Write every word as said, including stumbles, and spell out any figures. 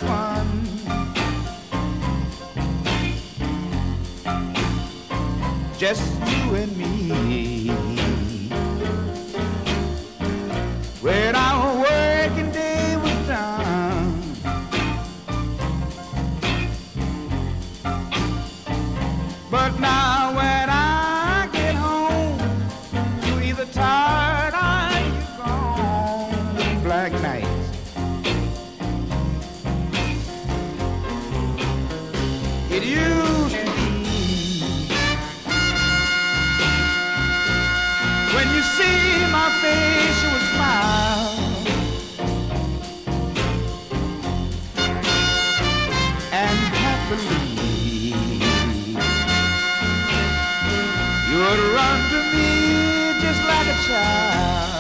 fun. Just you and me. When our working day was done, but now when I get home, you either tired or you gone. Black nights. It used to be when you see my face, you would smile, and happily you would run to me just like a child.